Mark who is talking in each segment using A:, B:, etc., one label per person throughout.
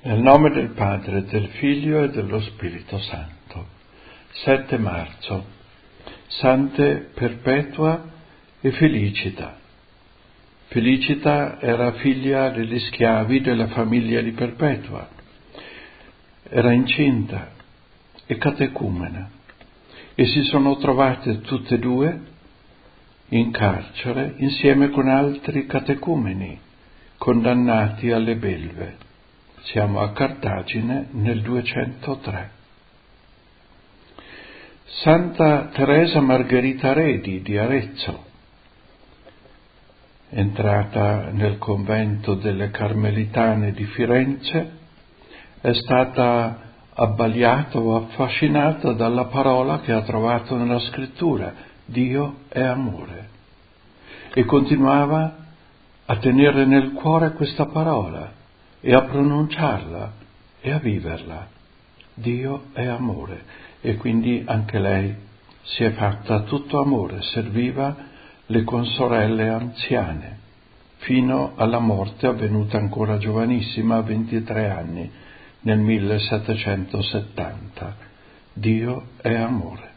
A: Nel nome del Padre, del Figlio e dello Spirito Santo. 7 marzo. Sante Perpetua e Felicita. Felicita era figlia degli schiavi della famiglia di Perpetua. Era incinta e catecumena e si sono trovate tutte e due in carcere insieme con altri catecumeni condannati alle belve. Siamo a Cartagine nel 203. Santa Teresa Margherita Redi di Arezzo, entrata nel convento delle Carmelitane di Firenze, è stata abbagliata o affascinata dalla parola che ha trovato nella scrittura: Dio è amore, e continuava a tenere nel cuore questa parola e a pronunciarla e a viverla. Dio è amore, e quindi anche lei si è fatta tutto amore, serviva le consorelle anziane, fino alla morte avvenuta ancora giovanissima, a 23 anni, nel 1770. Dio è amore.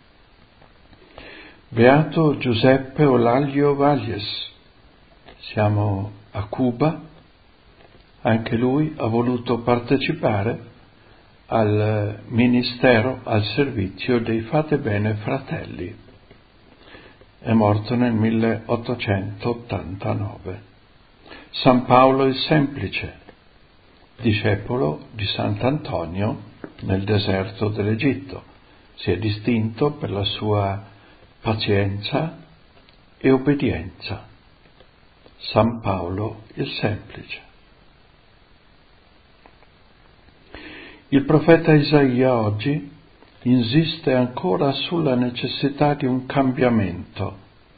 A: Beato Giuseppe Olaglio Valles. Siamo a Cuba. Anche lui ha voluto partecipare al ministero, al servizio dei Fate Bene Fratelli. È morto nel 1889. San Paolo il Semplice, discepolo di Sant'Antonio nel deserto dell'Egitto, si è distinto per la sua pazienza e obbedienza. San Paolo il Semplice. Il profeta Isaia oggi insiste ancora sulla necessità di un cambiamento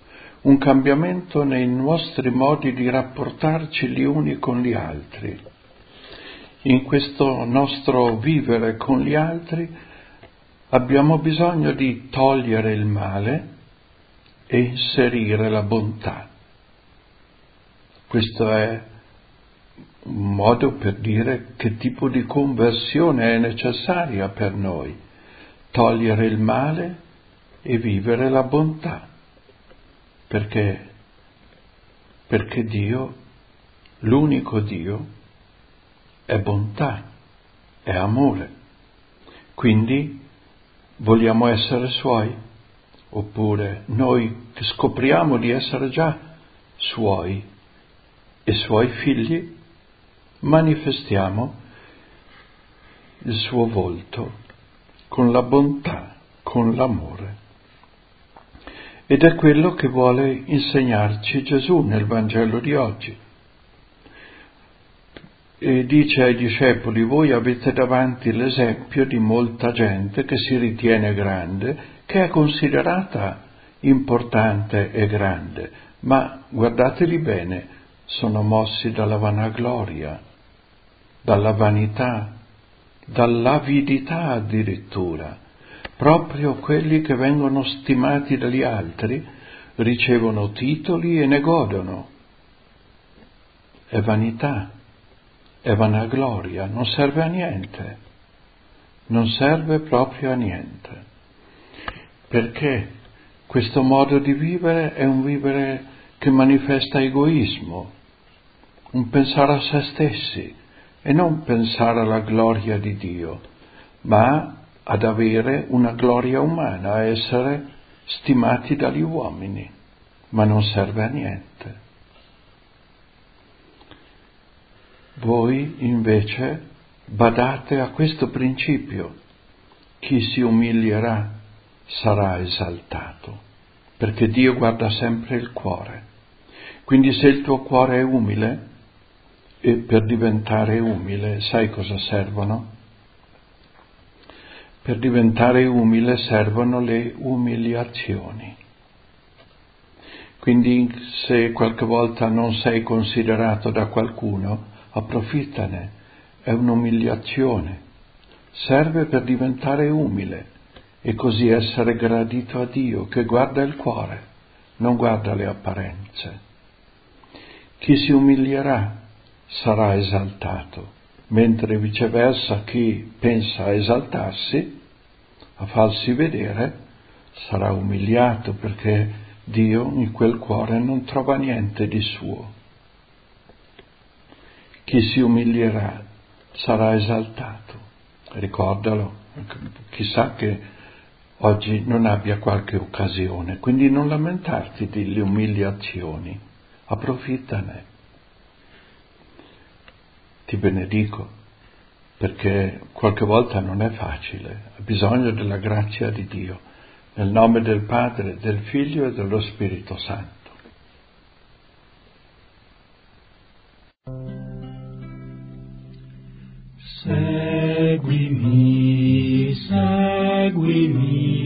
A: nei nostri modi di rapportarci gli uni con gli altri. In questo nostro vivere con gli altri abbiamo bisogno di togliere il male e inserire la bontà. Questo è un modo per dire che tipo di conversione è necessaria per noi: togliere il male e vivere la bontà, perché Dio, l'unico Dio, è bontà, è amore. Quindi vogliamo essere Suoi, oppure noi che scopriamo di essere già Suoi e Suoi figli, manifestiamo il suo volto con la bontà, con l'amore. Ed è quello che vuole insegnarci Gesù nel Vangelo di oggi. E dice ai discepoli: voi avete davanti l'esempio di molta gente che si ritiene grande, che è considerata importante e grande, ma guardateli bene, sono mossi dalla vanagloria, dalla vanità, dall'avidità addirittura. Proprio quelli che vengono stimati dagli altri ricevono titoli e ne godono. È vanità, è vanagloria, non serve a niente, non serve proprio a niente, perché questo modo di vivere è un vivere che manifesta egoismo, un pensare a se stessi, e non pensare alla gloria di Dio, ma ad avere una gloria umana, a essere stimati dagli uomini, ma non serve a niente. Voi invece badate a questo principio: chi si umilierà sarà esaltato, perché Dio guarda sempre il cuore. Quindi se il tuo cuore è umile, e per diventare umile, sai cosa servono? Per diventare umile servono le umiliazioni. Quindi se qualche volta non sei considerato da qualcuno, approfittane, è un'umiliazione. Serve per diventare umile e così essere gradito a Dio, che guarda il cuore, non guarda le apparenze. Chi si umilierà sarà esaltato. mentre viceversa chi pensa a esaltarsi, a farsi vedere, sarà umiliato perché Dio in quel cuore non trova niente di suo. Chi si umilierà sarà esaltato. Ricordalo, chissà che oggi non abbia qualche occasione, quindi non lamentarti delle umiliazioni, approfittane. Ti benedico, perché qualche volta non è facile, ha bisogno della grazia di Dio, nel nome del Padre, del Figlio e dello Spirito Santo.
B: Seguimi, seguimi.